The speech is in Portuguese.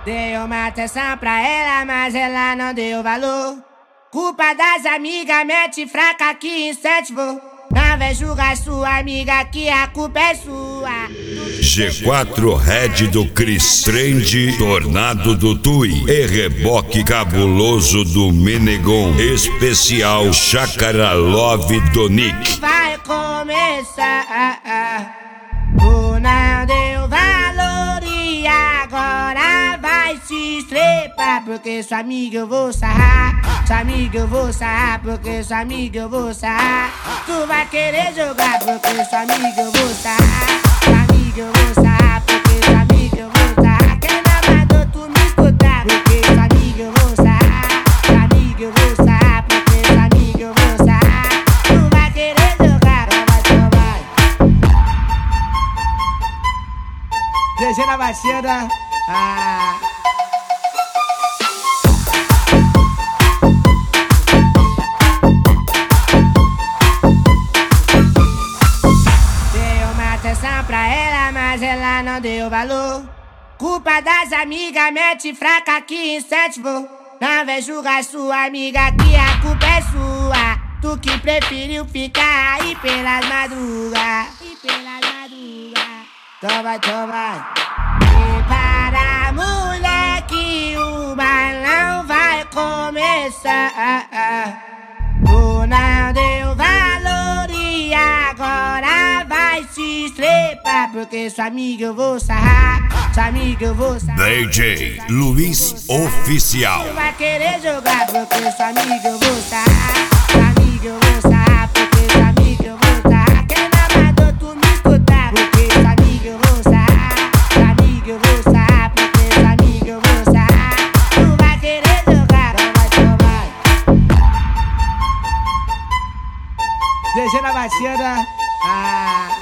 Dei uma atenção pra ela, mas ela não deu valor. Culpa das amigas, mete fraca que incentivou. Não vem julgar sua amiga que a culpa é sua. G4 Red do Cris, Trend Tornado do Tui e Reboque Cabuloso do Menegon, especial Chácara Love do Nick. Vai começar, tu não deu valor e agora vai se estrepar. Porque sua amiga eu vou sarrar, sua amiga eu vou sarrar, porque sua amiga eu vou sarrar. Tu vai querer jogar porque sua amiga eu vou sarrar, sua amiga eu vou sarrar, porque sua amiga eu vou sarrar. Quem não mandou tu me escutar? Porque sua amiga eu vou sarrar, sua amiga eu vou sarrar, porque sua amiga eu vou sarrar. Tu vai querer jogar, então vai. GG na batida, pra ela, mas ela não deu valor. Culpa das amigas, mete fraca que incentivou. Não vem julgar sua amiga que a culpa é sua. Tu que preferiu ficar aí pelas madrugas. Então vai. Prepara, moleque, o balão vai começar. Tu não deu valor e agora vai se estrepar. Porque sua amiga eu vou sarrar, sua amiga eu vou sarrar. DJ Luiz Oficial. Tu vai querer jogar porque sua amiga eu vou sarrar, sua amiga eu vou sarrar, porque sua amiga eu vou sarrar. Quem não mandou tu me escutar? Porque sua amiga eu vou sarrar, sua amiga eu vou sarrar, porque sua amiga eu vou sarrar. Tu vai querer jogar, então vai. GG na batida,